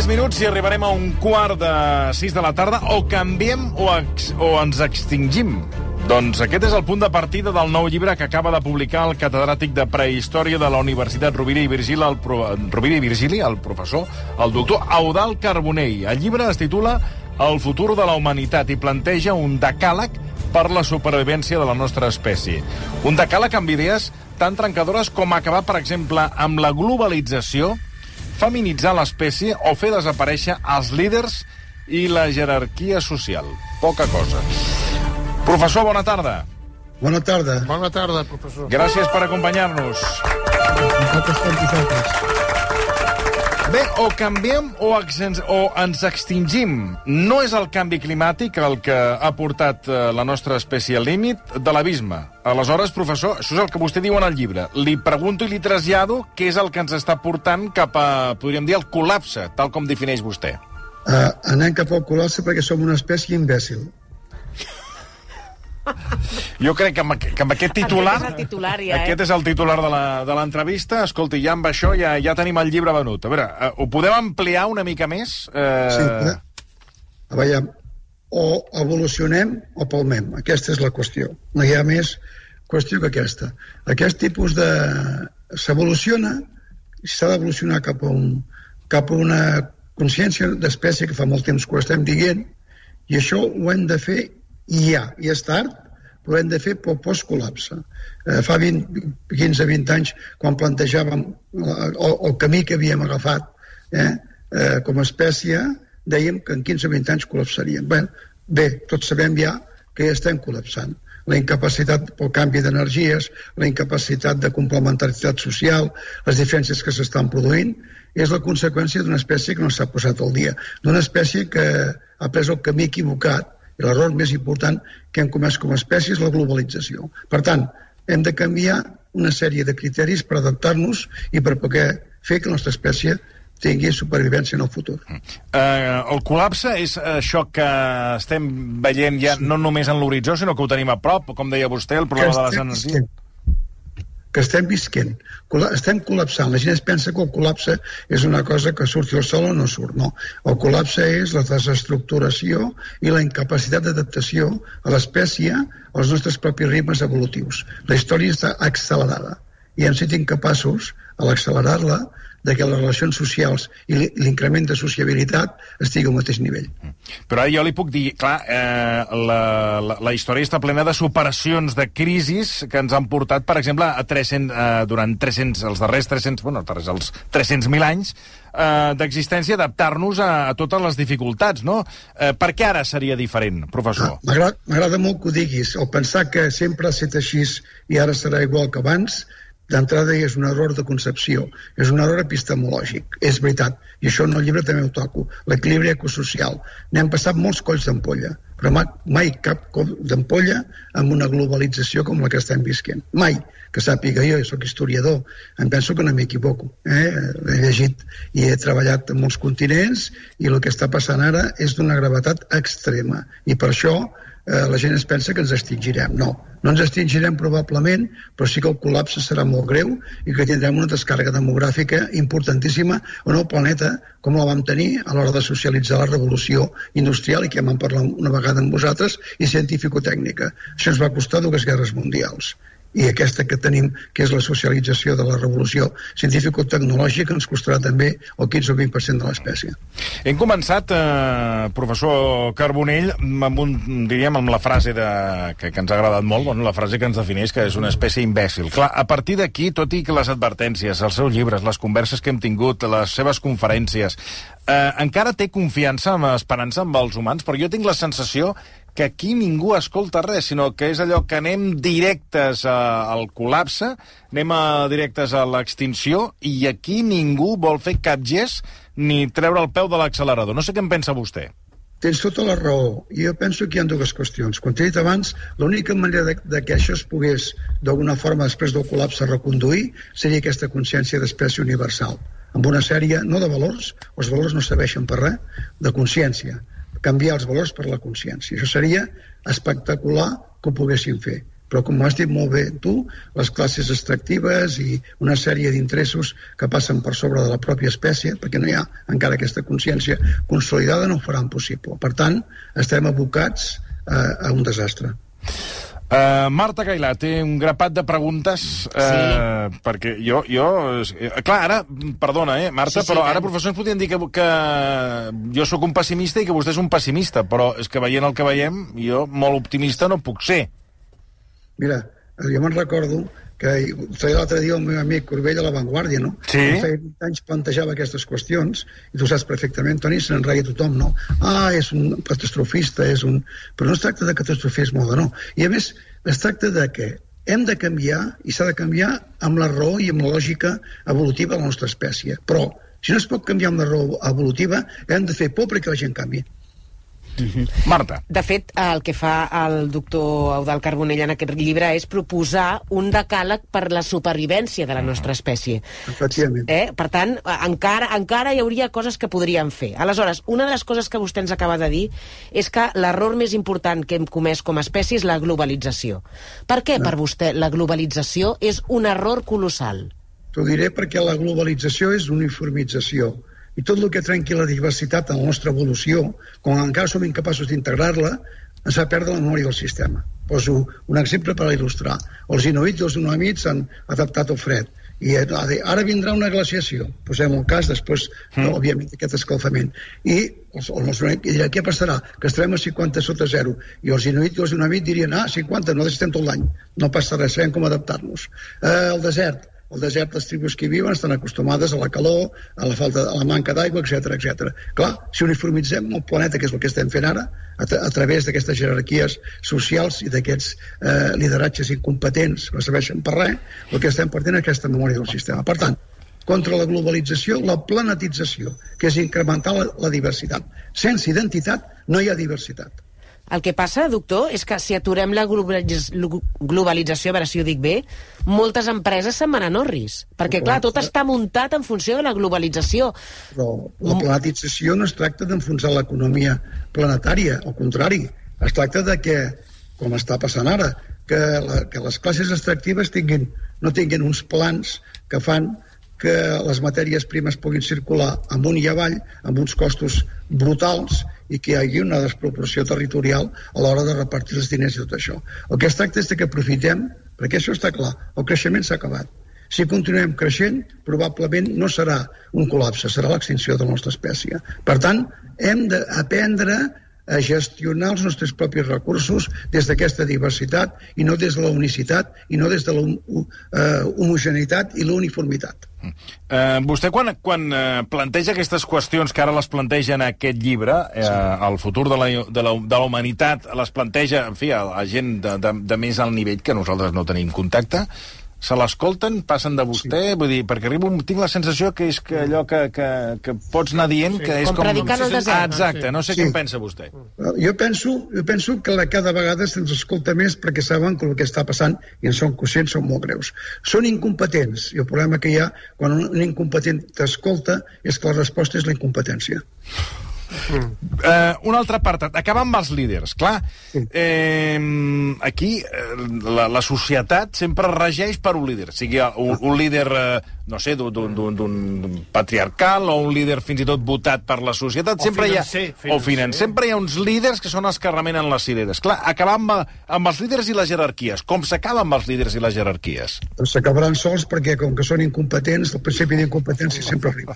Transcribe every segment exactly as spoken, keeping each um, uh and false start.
tres minuts i arribarem a un quart de sis de la tarda. O canviem o, ex o ens extingim. Doncs aquest és el punt de partida del nou llibre que acaba de publicar el catedràtic de Prehistòria de la Universitat Rovira i Virgili, el, pro... Rovira i Virgili, el professor, el doctor Eudald Carbonell. El llibre es titula El futur de la humanitat i planteja un decàleg per la supervivència de la nostra espècie. Un decàleg amb idees tan trencadores com acabar, per exemple, amb la globalització, feminitzar l'espècie o fer desaparèixer els líders i la jerarquia social. Poca cosa. Professor, bona tarda. Bona tarda. Bona tarda, professor. Gràcies per acompanyar-nos. Bé, o canviem o, o ens extingim. No és el canvi climàtic el que ha portat la nostra espècie al límit de l'abisme. Aleshores, professor, això és el que vostè diu en el llibre. Li pregunto i li trasllado què és el que ens està portant cap a, podríem dir, el col·lapse, tal com defineix vostè. Uh, anem cap al col·lapse perquè som una espècie imbècil. Jo crec que amb, que amb aquest titular, aquest és el titular ja, eh? aquest és el titular de l'entrevista. Escolti, ja amb això ja, ja tenim el llibre venut. A veure, uh, ho podem ampliar una mica més? Uh... Sí, podem. A veure, o evolucionem o palmem. Aquesta és la qüestió. No hi ha més qüestió que aquesta. Aquest tipus de... s'evoluciona, s'ha d'evolucionar cap a un, cap a una consciència d'espècie que fa molt temps que ho estem dient, i això ho hem de fer i ja, i és tard, però hem de fer pel post-col·lapse. Eh, fa vint, quinze vint anys, quan plantejàvem el, el camí que havíem agafat eh, eh, com a espècie, dèiem que en quinze vint anys col·lapsaríem. Bé, bé, tots sabem ja que ja estem col·lapsant. La incapacitat pel canvi d'energies, la incapacitat de complementaritat social, les diferències que s'estan produint, és la conseqüència d'una espècie que no s'ha posat al dia, d'una espècie que ha pres el camí equivocat. I l'error més important que hem comès com a espècie és la globalització. Per tant, hem de canviar una sèrie de criteris per adaptar-nos i per poder fer que la nostra espècie tingui supervivència en el futur. Uh, el col·lapse és això que estem veient ja no només en l'horitzó, sinó que ho tenim a prop, com deia vostè, el problema de les energies. Que estem visquent. Estem col·lapsant. La gent es pensa que el col·lapse és una cosa que surti al sol o no surt. No. El col·lapse és la desestructuració i la incapacitat d'adaptació a l'espècie als nostres propis ritmes evolutius. La història està accelerada i hem estat incapaços, a l'accelerar-la, de que les relacions socials i l'increment de sociabilitat estigui al mateix nivell. Però ara jo li puc dir, clar, eh, la, la, la història està plena de superacions, de crisis que ens han portat, per exemple, a tres-cents, eh, durant tres-cents, els darrers tres-cents, bueno, els tres-cents mil anys eh, d'existència, adaptar-nos a, a totes les dificultats, no? Eh, per què ara seria diferent, professor? Ah, M'agrada molt que ho diguis. El pensar que sempre ha estat així i ara serà igual que abans, d'entrada és un error de concepció, és un error epistemològic, és veritat, i això en el llibre també ho toco, l'equilibri ecosocial. N'hem passat molts colls d'ampolla, però mai, mai cap coll d'ampolla amb una globalització com la que estem visquent. Mai, que sàpiga jo, jo soc historiador, em penso que no m'equivoco. Eh? He llegit i he treballat en molts continents i el que està passant ara és d'una gravetat extrema, i per això eh, la gent es pensa que ens extingirem. No, no ens extingirem probablement, però sí que el col·lapse serà molt greu i que tindrem una descàrrega demogràfica importantíssima en el planeta, com la vam tenir a l'hora de socialitzar la revolució industrial, i que ja vam parlar una vegada amb vosaltres, i científico-tècnica. Això ens va costar dues guerres mundials. I aquesta que tenim, que és la socialització de la revolució científico-tecnològica, ens costarà també el quinze o vint per cent de l'espècie. Hem començat, eh, professor Carbonell, amb, un, diríem, amb la frase de, que, que ens ha agradat molt, bueno, la frase que ens defineix que és una espècie imbècil. Clar, a partir d'aquí, tot i que les advertències, els seus llibres, les converses que hem tingut, les seves conferències, eh, encara té confiança, amb esperança amb els humans, però jo tinc la sensació que aquí ningú escolta res, sinó que és allò que anem directes a, al col·lapse, anem a, directes a l'extinció, i aquí ningú vol fer cap gest ni treure el peu de l'accelerador. No sé què en pensa vostè. Tens tota la raó. Jo penso que hi ha dues qüestions. Com t'he dit abans, l'única manera de, de que això es pogués, d'alguna forma, després del col·lapse, reconduir, seria aquesta consciència d'espècie universal, amb una sèrie, no de valors, els valors no serveixen per res, de consciència. Canviar els valors per la consciència. Això seria espectacular que ho poguéssim fer. però com ho has dit molt bé tu, les classes extractives i una sèrie d'interessos que passen per sobre de la pròpia espècie, perquè no hi ha encara aquesta consciència consolidada, no ho faran possible. Per tant, estem abocats a, a un desastre. Uh, Marta Cailà té un grapat de preguntes, uh, sí. perquè jo, jo... Clar, ara, perdona, eh, Marta, sí, sí, però ara professors podrien dir que, que jo sóc un pessimista i que vostè és un pessimista, però és que veient el que veiem, jo molt optimista no puc ser. Mira, jo me'n recordo que l'altre dia el meu amic Corbell a La Vanguardia, no? Sí. Fa vint anys plantejava aquestes qüestions, i tu saps perfectament, Toni, se'n reia tothom, no? Ah, és un catastrofista, és un... Però no es tracta de catastrofisme, no. I a més, es tracta de que hem de canviar, i s'ha de canviar amb la raó i amb la lògica evolutiva de la nostra espècie. Però, si no es pot canviar amb la raó evolutiva, hem de fer por perquè la gent canvi. Mm-hmm. Marta. De fet, el que fa el doctor Eudald Carbonell en aquest llibre és proposar un decàleg per la supervivència de la nostra espècie. Efectivament. Eh? Per tant, encara, encara hi hauria coses que podríem fer. Aleshores, una de les coses que vostè ens acaba de dir és que l'error més important que hem comès com a espècie és la globalització. Per què, no. per vostè, la globalització és un error colossal? T'ho diré perquè la globalització és uniformització. I tot el que trenqui la diversitat en la nostra evolució, quan encara som incapaços d'integrar-la, ens fa perdre la memòria del sistema. Poso un exemple per il·lustrar. Els inuits i els inuamits s'han adaptat al fred. I ara vindrà una glaciació. Posem un cas, després, mm. no, òbviament, aquest escalfament. I els, els inuits diran, què passarà? Que estarem a cinquanta sota zero. I els inuits i els inuamits dirien, ah, cinquanta, no estem tot l'any. No passa res, sabem com adaptar-nos. Eh, el desert. Al desert, les tribus que hi viuen estan acostumades a la calor, a la falta, a la manca d'aigua, etcètera, etcètera. Clar, si uniformitzem el planeta, que és el que estem fent ara, a, tra a través d'aquestes jerarquies socials i d'aquests eh, lideratges incompetents que no serveixen per res, el que estem perdent és aquesta memòria del sistema. Per tant, contra la globalització, la planetització, que és incrementar la, la diversitat. Sense identitat no hi ha diversitat. El que passa, doctor, és que si aturem la globalització, a veure si ho dic bé, moltes empreses se'n van a Norris. Perquè, clar, tot està muntat en funció de la globalització. Però la planetització no es tracta d'enfonsar l'economia planetària, al contrari. Es tracta de que, com està passant ara, que, la, que les classes extractives tinguin, no tinguin uns plans que fan que les matèries primes puguin circular amunt i avall, amb uns costos brutals, i que hi hagi una desproporció territorial a l'hora de repartir els diners i tot això. El que es tracta és que aprofitem, perquè això està clar, el creixement s'ha acabat. Si continuem creixent, probablement no serà un col·lapse, serà l'extinció de la nostra espècie. Per tant, hem d'aprendre a gestionar els nostres propis recursos des d'aquesta diversitat i no des de la unicitat i no des de la uh, homogeneïtat i la uniformitat. Uh, vostè quan, quan uh, planteja aquestes qüestions que ara les planteja en aquest llibre, uh, sí. el futur de la, de, la, de la humanitat les planteja, en fi, a, a gent de, de, de més alt nivell que nosaltres no tenim contacte, se l'escolten, passen de vostè, sí. vull dir, perquè arribo, tinc la sensació que és que allò que, que, que pots anar dient, sí. que és com... Com predicant al desert. Ah, exacte, no sé sí. què en pensa vostè. Jo penso, jo penso que cada vegada se'ns escolta més perquè saben que el que està passant, i en són conscients, són molt greus. Són incompetents, i el problema que hi ha quan un incompetent t'escolta és que la resposta és la incompetència. Mm. Uh, una altra part, acabar amb els líders. Clar, eh, aquí la, la societat sempre regeix per un líder, sigui un, un líder, eh, no sé, d'un patriarcal o un líder fins i tot votat per la societat. O sempre financer, hi ha, financer. O financer. Sempre hi ha uns líders que són els que remenen les cireres. Clar, acabar amb, amb els líders i les jerarquies. Com s'acaba amb els líders i les jerarquies? S'acabaran sols perquè, com que són incompetents, el principi d'incompetència sempre arriba.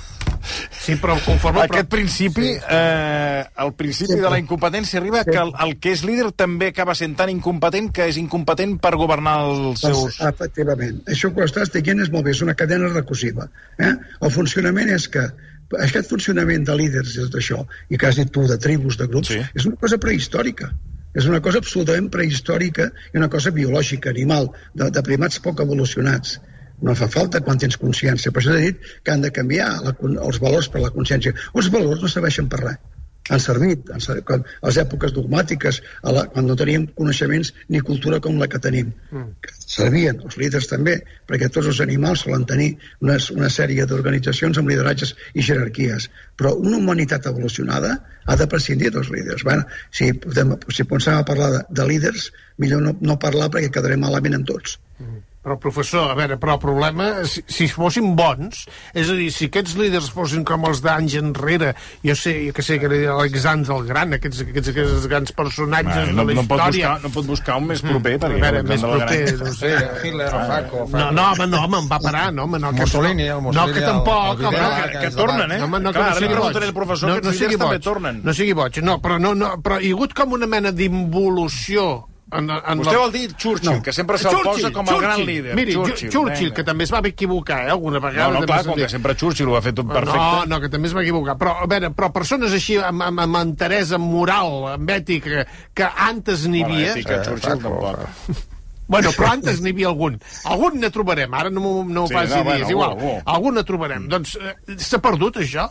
Sí, però conforme... Aquest principi, sí, sí. Eh, el principi sí, de la incompetència arriba sí. que el, el que és líder també acaba sent tan incompetent que és incompetent per governar els seus... Efectivament. Això que estàs dient és molt bé, és una cadena recursiva. Eh? El funcionament és que aquest funcionament de líders i tot això, i que has dit tu, de tribus, de grups, sí. és una cosa prehistòrica. És una cosa absolutament prehistòrica i una cosa biològica, animal, de, de primats poc evolucionats. No fa falta quan tens consciència. Per això he dit que han de canviar la, els valors per la consciència. Els valors no serveixen per res. han servit, han servit quan, a les èpoques dogmàtiques, a la, quan no teníem coneixements ni cultura com la que tenim. Mm. Servien, els líders també, perquè tots els animals solen tenir una, una sèrie d'organitzacions amb lideratges i jerarquies. Però una humanitat evolucionada ha de prescindir dels líders. Bueno, si, podem, si pensem a parlar de, de líders, millor no, no parlar perquè quedarem malament amb tots. Mm. Però, professor, a veure, però el problema, si, si fossin bons, és a dir, si aquests líders fossin com els d'anys enrere, jo sé, jo que sé, que era Alexandre el Gran, aquests, aquests, aquests grans personatges no, de la no pot història... Buscar, no pot buscar un més proper, mm, perquè... A veure, més proper, no sé... Hitler o Franco... No, no, home, no, home, em va parar, no, home, no... Mussolini, el Mussolini... No, que tampoc, el, el home, que, que tornen, eh? Home, no, Clar, que no sigui boig. El professor, no, no sigui també boig, tornen. no sigui boig, no, però, no, no, però hi ha hagut com una mena d'involució. En, en Vostè la... vol dir Churchill, no. que sempre se'l posa com el gran líder. Miri, Churchill, Churchill que també es va equivocar, eh, alguna vegada. No, no, clar, com que sempre Churchill ho ha fet tot perfecte. No, no, que també es va equivocar. Però, a veure, però persones així, amb, amb, amb enteresa moral, amb ètica, que antes n'hi havia... Ètica, Churchill tampoc. Bueno, però antes n'hi havia algun. Algun ne trobarem, ara no, no ho sí, faci no, dir, bueno, és igual. algú, algú. Algun ne trobarem. Mm. Doncs eh, s'ha perdut, això?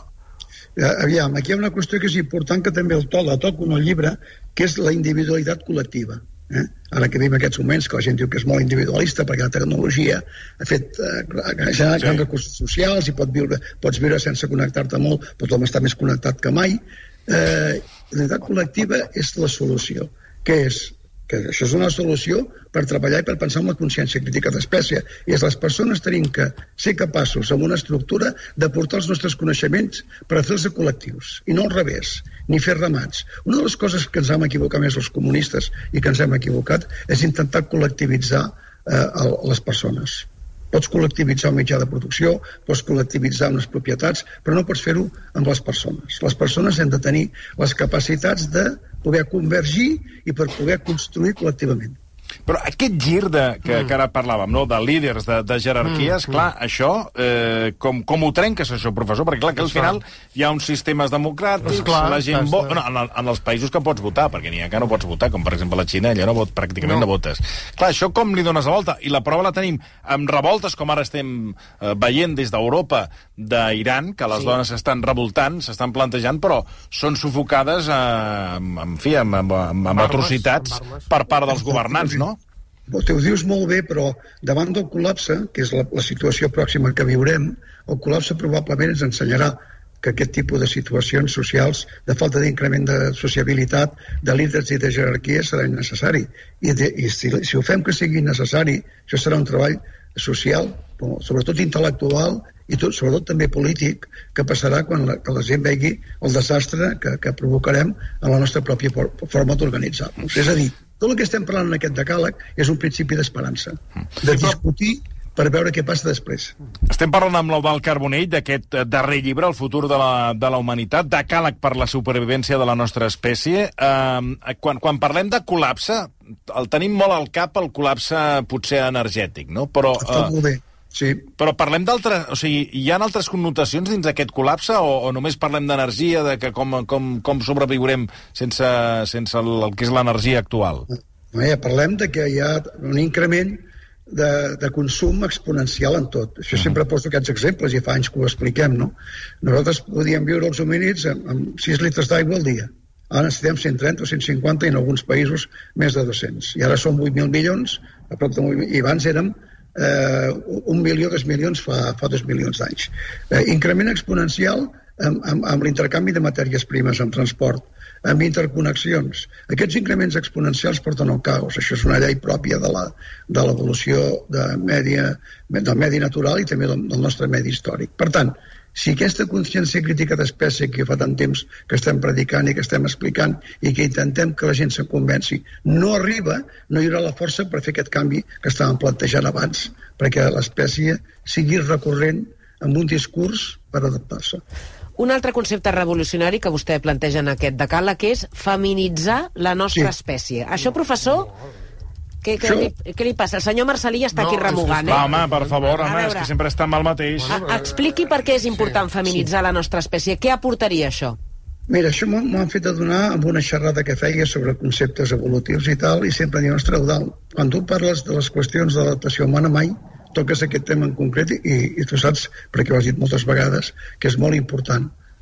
Aviam, aquí hi ha una qüestió que és important, que també el to, la toco en el llibre, que és la individualitat col·lectiva. Eh? Ara que vivim aquests moments que la gent diu que és molt individualista perquè la tecnologia ha fet eh, generar grans recursos socials i pot viure, pots viure sense connectar-te molt, però tothom està més connectat que mai. Eh, la unitat col·lectiva és la solució, que és que això és una solució per treballar i per pensar en la consciència crítica d'espècie. I és les persones tenim que ser capaços, amb una estructura, de portar els nostres coneixements per a fer-los col·lectius, i no al revés, ni fer ramats. Una de les coses que ens hem equivocat més els comunistes i que ens hem equivocat és intentar col·lectivitzar eh, les persones. Pots col·lectivitzar un mitjà de producció, pots col·lectivitzar unes propietats, però no pots fer-ho amb les persones. Les persones han de tenir les capacitats de poder convergir i per poder construir col·lectivament. Però aquest gir de, que, mm. que ara parlàvem, no? De líders, de, de jerarquies, mm. clar, això, eh, com, com ho trenques, això, professor? Perquè, clar, que al final hi ha uns sistemes democràtics, clar, la gent vota... No, en, en els països que pots votar, perquè n'hi ha que no pots votar, com per exemple la Xina, allà no vot, pràcticament no. no votes. Clar, això com li dones la volta? I la prova la tenim amb revoltes, com ara estem eh, veient des d'Europa, d'Iran, que les sí. dones s'estan revoltant, s'estan plantejant, però són sufocades, eh, en fi, amb, amb, amb, amb atrocitats per part dels governants, no? Te ho dius molt bé, però davant del col·lapse, que és la, la situació pròxima que viurem, el col·lapse probablement ens ensenyarà que aquest tipus de situacions socials, de falta d'increment de sociabilitat, de líders i de jerarquia, serà innecessari. I, de, i si, si ho fem que sigui necessari, això serà un treball social, sobretot intel·lectual i tot, sobretot també polític, que passarà quan la, que la gent vegi el desastre que, que provocarem en la nostra pròpia forma d'organitzar-nos. És a dir, tot el que estem parlant en aquest decàleg és un principi d'esperança, de discutir per veure què passa després. Estem parlant amb l'Eudald Carbonell d'aquest darrer llibre, El futur de la, de la humanitat, decàleg per la supervivència de la nostra espècie. Eh, quan, quan parlem de col·lapse, el tenim molt al cap, el col·lapse potser energètic, no? Però, Està molt bé. Sí. Però parlem d'altres... O sigui, hi ha altres connotacions dins d'aquest col·lapse o, o només parlem d'energia, de que com, com, com sobreviurem sense, sense el, el que és l'energia actual? No, ja parlem de que hi ha un increment de, de consum exponencial en tot. Això uh-huh. sempre poso aquests exemples i fa anys que ho expliquem, no? Nosaltres podíem viure els homínids amb, amb sis litres d'aigua al dia. Ara necessitem cent trenta o cent cinquanta i en alguns països més de dos-cents. I ara són vuit mil milions, a prop de vuit mil, i abans érem eh, un milió, dos milions fa, fa dos milions d'anys. Eh, increment exponencial amb, amb, amb l'intercanvi de matèries primes, amb transport, amb interconnexions. Aquests increments exponencials porten al caos. Això és una llei pròpia de la, de l'evolució de medi, del medi natural i també del, del nostre medi històric. Per tant, si aquesta consciència crítica d'espècie que fa tant temps que estem predicant i que estem explicant i que intentem que la gent se convenci no arriba, no hi haurà la força per fer aquest canvi que estàvem plantejant abans, perquè l'espècie sigui recurrent amb un discurs per adaptar-se. Un altre concepte revolucionari que vostè planteja en aquest decàleg és feminitzar la nostra sí. espècie. Això, professor, què, què, li, què li passa? El senyor Marcelí està no, aquí remugant, eh? Va, home, per favor, home, és que sempre està amb el mateix. A, expliqui per què és important sí. feminitzar sí. la nostra espècie. Què aportaria això? Mira, això m'ho han fet adonar amb una xerrada que feia sobre conceptes evolutius i tal, i sempre diu, ostres, Eudald, quan tu parles de les qüestions de l'adaptació humana mai toques aquest tema en concret i, i tu saps, perquè ho has dit moltes vegades, que és molt important.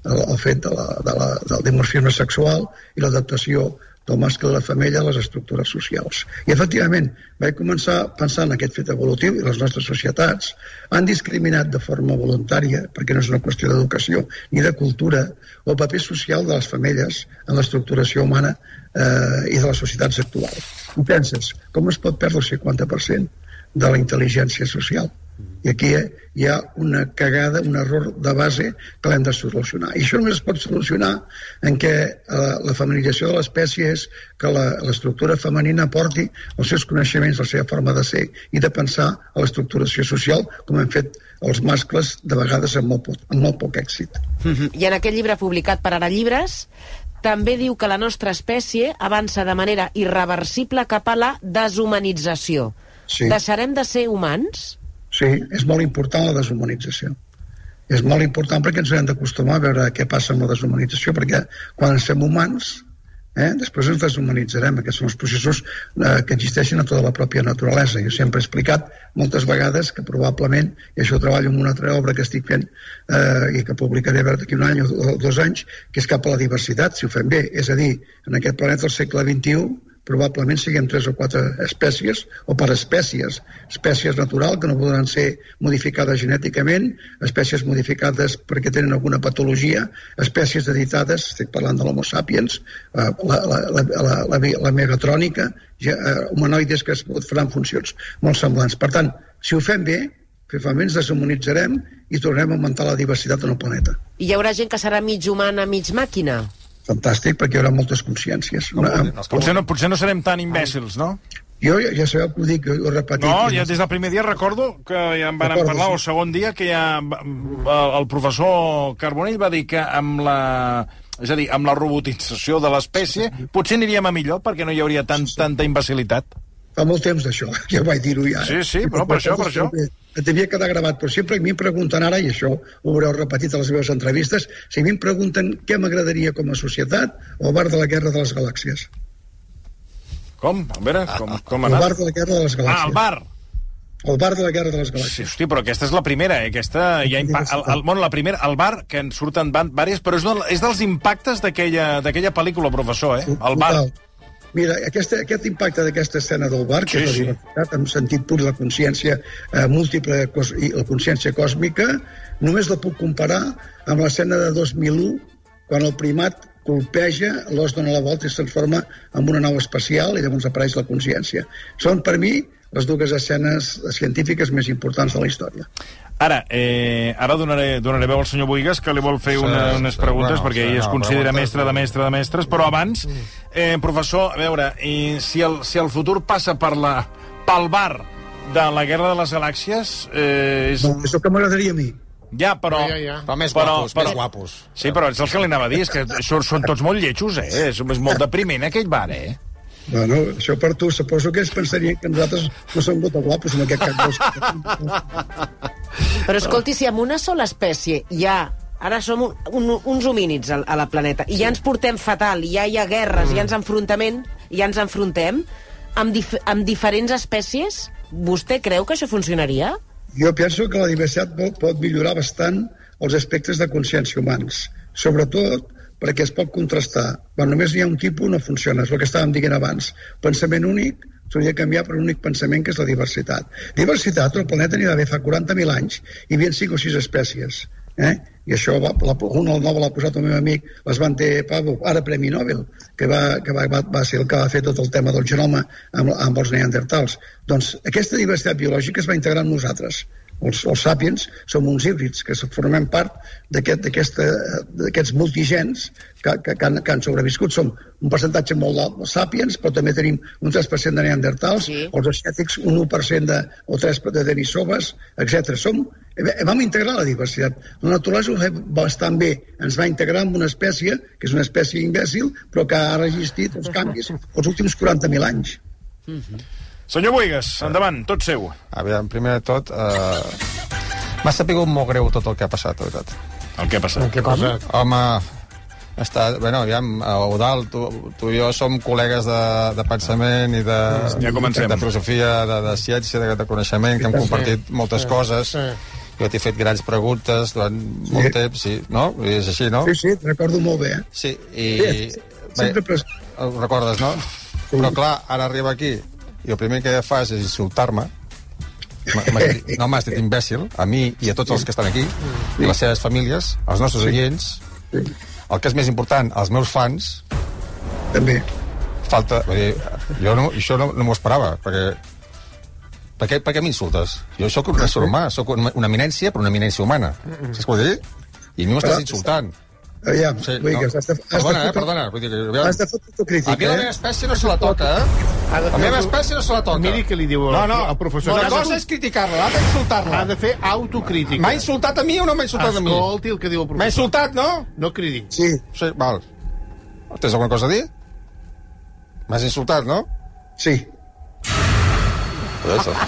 el, el fet de la, de la, del dimorfisme sexual i l'adaptació del mascle de la femella a les estructures socials. I, efectivament, vaig començar pensant en aquest fet evolutiu i les nostres societats han discriminat de forma voluntària, perquè no és una qüestió d'educació ni de cultura, el paper social de les femelles en l'estructuració humana eh, i de les societats actuals. I penses, com es pot perdre el cinquanta per cent de la intel·ligència social? I aquí hi ha una cagada, un error de base que l'hem de solucionar. I això només es pot solucionar en què eh, la feminització de l'espècie és que l'estructura femenina aporti els seus coneixements, la seva forma de ser i de pensar a l'estructuració social, com hem fet els mascles, de vegades amb molt poc, amb molt poc èxit. Mm-hmm. I en aquest llibre publicat per Ara Llibres també diu que la nostra espècie avança de manera irreversible cap a la deshumanització. Sí. Deixarem de ser humans? Sí, és molt important la deshumanització. És molt important perquè ens hem d'acostumar a veure què passa amb la deshumanització, perquè quan ens fem humans, eh, després ens deshumanitzarem. Aquests són els processos eh, que existeixen a tota la pròpia naturalesa. Jo sempre he explicat moltes vegades que probablement, i això treballo en una altra obra que estic fent eh, i que publicaré a veure d'aquí un any o dos anys, que és cap a la diversitat, si ho fem bé. És a dir, en aquest planeta del segle vint-i-u probablement siguem tres o quatre espècies o per espècies, espècies natural que no podran ser modificades genèticament, espècies modificades perquè tenen alguna patologia, espècies editades, estic parlant de l'Homo sapiens, la, la, la, la, la, la megatrònica, ja, humanoides que es faran funcions molt semblants. Per tant, si ho fem bé, efectivament ens deshumanitzarem i tornarem a augmentar la diversitat en el planeta. I hi haurà gent que serà mig humana, mig màquina? Fantàstic, perquè hi haurà moltes consciències. No, no, no, potser, no, potser no serem tan imbècils, no? Jo ja, ja sabeu que ho dic, ho he repetit. No, ja des del primer dia recordo que ja en van recordo, parlar, sí. El segon dia que ja el professor Carbonell va dir que amb la... És a dir, amb la robotització de l'espècie potser aniríem a millor perquè no hi hauria tant, tanta imbecilitat. Fa molt temps d'això, ja vaig dir-ho ja. Sí, sí, però per això, per això. Et devia quedar gravat, però sempre a mi em pregunten ara, i això ho haureu repetit a les meves entrevistes, si a mi em pregunten què m'agradaria com a societat o el bar de la Guerra de les Galàxies. Com? A veure, com, com ha anat? El bar de la Guerra de les Galàxies. Ah, el bar! El bar de la Guerra de les Galàxies. Sí, hosti, però aquesta és la primera, eh? Aquesta ja impa... el, el, bueno, la primera, el bar, que en surten vàries, però és, del, és dels impactes d'aquella pel·lícula, professor, eh? El bar. Mira, aquesta, aquest impacte d'aquesta escena del bar, que sí, és la sí. diversitat, amb sentit pur de la consciència eh, múltiple cos, i la consciència còsmica, només la puc comparar amb l'escena de dos mil u, quan el primat colpeja, l'os dona la volta i es transforma en una nau espacial i llavors apareix la consciència. Són, per mi, les dues escenes científiques més importants de la història. Ara, eh, ara donaré, donaré veu al senyor Boigas, que li vol fer una, unes preguntes, bueno, perquè ell sí, es considera no, mestre de mestre de mestres, però abans, eh, professor, a veure, i si, el, si el futur passa per la, pel bar de la Guerra de les Galàxies... Eh, és... No, és el que m'agradaria a mi. Ja, però... Ja, ja, ja. Però més però, guapos, però, més guapos. Sí, però és el que li anava a dir, és que són, són tots molt lletjos, eh? És, és molt depriment, aquell bar, eh? Bueno, això per tu, suposo que ells pensarien que nosaltres no som molt guapos en aquest cap. Però escolti, si amb una sola espècie ja... Ara som un, un, uns homínids a, a la planeta, i ja ens portem fatal, i ja hi ha guerres, mm. ja ens enfrontament, ja ens enfrontem, amb, dif amb diferents espècies, vostè creu que això funcionaria? Jo penso que la diversitat pot, pot millorar bastant els aspectes de consciència humans. Sobretot perquè es pot contrastar. Quan només hi ha un tipus no funciona, és el que estàvem dient abans. Pensament únic s'hauria de canviar per un únic pensament, que és la diversitat. Diversitat, el planeta n'hi va haver fa quaranta mil anys, hi havia cinc o sis espècies. Eh? I això va, la, un el Nobel l'ha posat el meu amic Svante Pavlov, ara Premi Nobel, que, va, que va, va, va ser el que va fer tot el tema del genoma amb, amb els neandertals. Doncs aquesta diversitat biològica es va integrar en nosaltres. Els, els sàpiens som uns híbrids que formem part d'aquests aquest, multigens que, que, que, han, que han sobreviscut. Som un percentatge molt alt dels sàpiens, però també tenim un tres per cent de neandertals, sí. Els asiàtics un u per cent de, o tres per cent de denisovas, etcètera. Som, vam integrar la diversitat. La naturalesa ho fa bastant bé. Ens va integrar en una espècie, que és una espècie imbècil, però que ha resistit els canvis els últims quaranta mil anys. Mm-hmm. Senyor Boigas, endavant, tot seu. A veure, primer de tot, eh, m'ha sapigut molt greu tot el que ha passat, la veritat. El que ha passat? El que ha passat? Home, està, bueno, ja, Eudal, tu, tu i jo som col·legues de, de pensament i de, ja de filosofia, de, de ciència, de, de coneixement, que hem compartit moltes coses, Jo t'he fet grans preguntes durant sí. molt temps, sí, no? És així, no? Sí, sí, recordo molt bé. Eh? Sí, i... Sí, sempre bé, ho recordes, no? Sí. Però, clar, ara arriba aquí i el primer que fas és insultar-me. No m'has dit imbècil, a mi i a tots els que estan aquí, i les seves famílies, als nostres oients, sí. El que és més important, als meus fans... També. Falta... Vull dir, jo no, això no, no m'ho esperava, perquè... Per què, per què m'insultes? Jo sóc un ésser humà, sóc una, una eminència, però una eminència humana. Saps què vull dir? I a mi m'estàs insultant. Aviam, sí, vull dir no. que has de... Has perdona, de eh, perdona. Vull dir que, has de fer autocrítica, a mi la meva espècie no se la toca, eh? La meva espècie no se la toca. Miri què li diu el, no, no. el professor. Una cosa és criticar-la, l'altra insultar-la. Ha de fer autocrítica. M'ha insultat a mi o no m'ha insultat a mi? Escolti el que diu el professor. M'ha insultat, no? No cridi. Sí. Sí, val. Tens alguna cosa a dir? M'has insultat, no? Sí. Pues eso.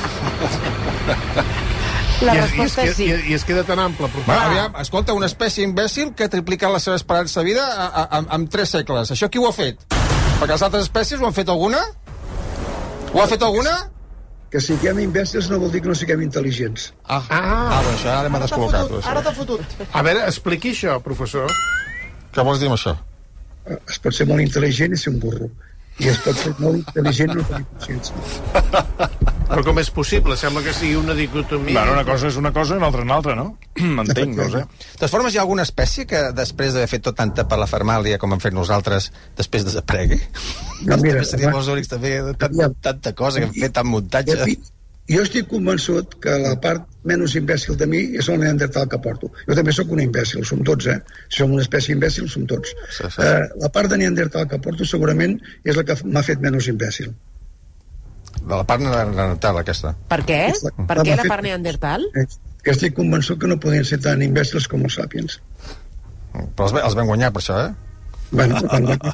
La I es, resposta i és es, sí. i, I es queda tan ample, professor. Bueno, aviam, escolta, una espècie imbècil que ha triplicat la seva esperança de vida a, a, a, en tres segles. Això qui ho ha fet? Perquè les altres espècies ho han fet alguna? Ho ha fet alguna? Que siguem imbècils no vol dir que no siguem intel·ligents. Ah, ah, ah bueno, això ara m'ha descol·locat. Ara t'ha fotut. A veure, expliqui això, professor. Què vols dir amb això? Es pot ser molt intel·ligent i ser un burro. I es pot ser molt intel·ligent i no tenir consciència. Però com és possible? Sembla que sigui una dicotomia. Bueno, una cosa és una cosa i una altra una altra, no? M'entenc, no sé. De totes formes, hi ha alguna espècie que després d'haver fet tot tanta per la farmàlia com han fet nosaltres, després desapregui? No, mira, també seríem els únics també de tant, tanta cosa que hem fet, tant muntatge. Jo estic convençut que la part menys imbècil de mi és el neandertal que porto. Jo també sóc un imbècil, som tots, eh? Si som una espècie imbècil, som tots. Sí, sí. Uh, la part de neandertal que porto segurament és la que m'ha fet menys imbècil. De la part neandertal, aquesta. Per què? La, per la què la fet, part neandertal? Que estic convençut que no podien ser tan imbècils com els sàpiens. Però els, els vam guanyar per això, eh? Bueno,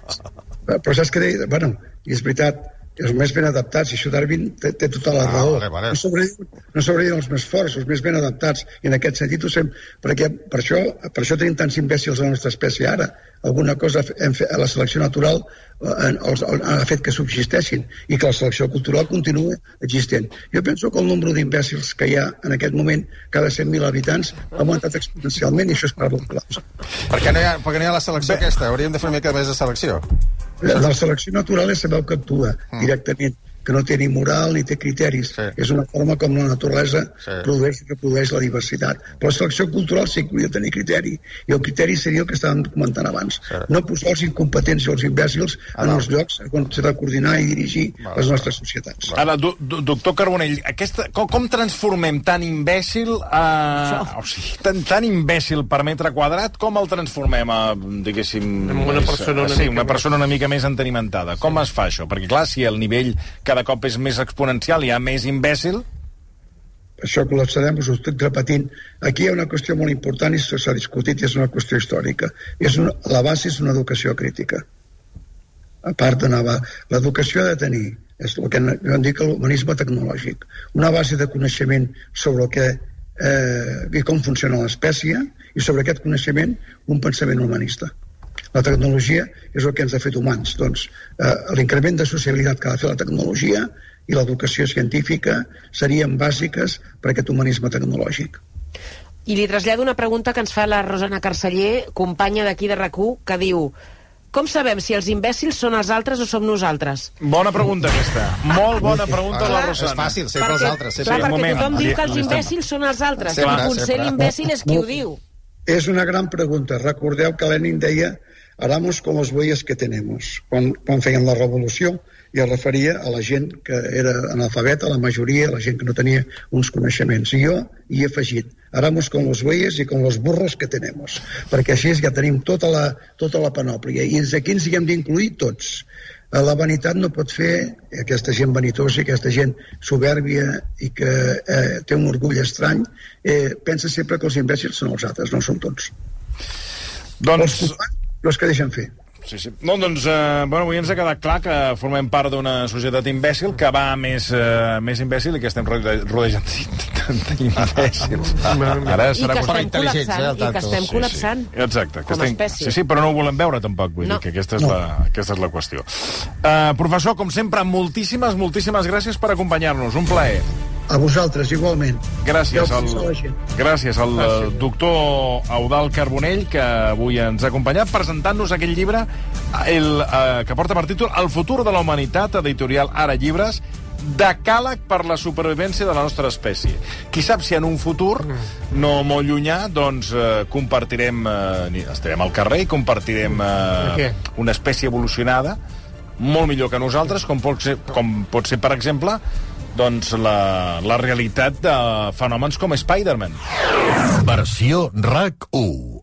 però saps què deia? Bueno, i és veritat, els més ben adaptats, i això Darwin té, té tota la ah, raó. Vale, vale. No sobreviuen no sobreviuen els més forts, els més ben adaptats, i en aquest sentit ho sem... perquè per això, per això tenim tants imbècils a la nostra espècie ara. Alguna cosa hem fet, la selecció natural eh, els, ha fet que subsisteixin i que la selecció cultural continua existent. Jo penso que el nombre d'imbècils que hi ha en aquest moment, cada cent mil habitants, ha augmentat exponencialment, i això és per l'aplauso. Per què no hi ha, per què no hi ha la selecció Bé. aquesta? Hauríem de fer una mica més de selecció. La selecció natural és saber que actua mm. directament, que no té ni moral ni té criteris. Sí. És una forma com la naturalesa sí. produeix i reprodueix la diversitat. Però la selecció cultural sí que hauria de tenir criteri. I el criteri seria el que estàvem comentant abans. Sí. No posar els incompetents i els imbècils ah, en no. els llocs on s'ha de coordinar i dirigir vale. les nostres societats. Ara, do, do, doctor Carbonell, aquesta, com, com transformem tan imbècil a... O sigui, tan, tan imbècil per metre quadrat, com el transformem a, diguéssim... Una persona una, sí, mica, una persona una mica més entenimentada. Sí. Com es fa això? Perquè, clar, si el nivell cada cop és més exponencial, hi ha més imbècil... Això col·lapsarem, us ho estic repetint. Aquí hi ha una qüestió molt important i s'ha discutit i és una qüestió històrica. És una, la base és una educació crítica. A part de nova, l'educació ha de tenir, és el que jo en dic l'humanisme tecnològic, una base de coneixement sobre el que eh, i com funciona l'espècie, i sobre aquest coneixement un pensament humanista. La tecnologia és el que ens ha fet humans. Doncs eh, l'increment de sociabilitat que ha de fer la tecnologia i l'educació científica serien bàsiques per a aquest humanisme tecnològic. I li trasllado una pregunta que ens fa la Rosana Carceller, companya d'aquí de RAC u, que diu: com sabem si els imbècils són els altres o som nosaltres? Bona pregunta aquesta. Molt bona pregunta ah, la Rosana. És fàcil, sempre els altres. Sempre. Clar, perquè moment. tothom diu que els imbècils són els altres. Sempre, I potser sempre. l'imbècil és qui ho diu. És una gran pregunta. Recordeu que Lenin deia «Haramos con los bueyes que tenemos», quan, quan feien la revolució, i es referia a la gent que era analfabeta, la majoria, la gent que no tenia uns coneixements. I jo hi he afegit «Haramos con los bueyes y con los burros que tenemos», perquè així ja tenim tota la, tota la panòplia, i des d'aquí ens hi hem d'incluir tots. La vanitat no pot fer, aquesta gent vanitosa, aquesta gent soberbia i que eh, té un orgull estrany, eh, pensa sempre que els imbècils són els altres, no són tots. Doncs... Els que deixen fer. Sí, sí. No, doncs, eh, bueno, avui ens ha quedat clar que formem part d'una societat imbècil, que va més, eh, més imbècil i que estem rodejant d'imbècils. Ara serà I que estem col·lapsant, eh, i que estem sí, col·lapsant sí. Exacte, que com a estem... espècie. Sí, sí, però no ho volem veure tampoc, vull no. dir que aquesta és, no. la, aquesta és la qüestió. Uh, professor, com sempre, moltíssimes, moltíssimes gràcies per acompanyar-nos. Un plaer. A vosaltres, igualment. Gràcies al, gràcies al gràcies. doctor Eudald Carbonell, que avui ens ha acompanyat presentant-nos aquell llibre el, eh, que porta per títol El futur de la humanitat, editorial Ara Llibres, decàleg per la supervivència de la nostra espècie. Qui sap si en un futur no molt llunyà, doncs eh, compartirem, eh, estarem al carrer i compartirem eh, una espècie evolucionada molt millor que nosaltres, com pot ser, com pot ser per exemple, doncs la, la realitat de fenòmens com Spider-Man. Versió R A C u.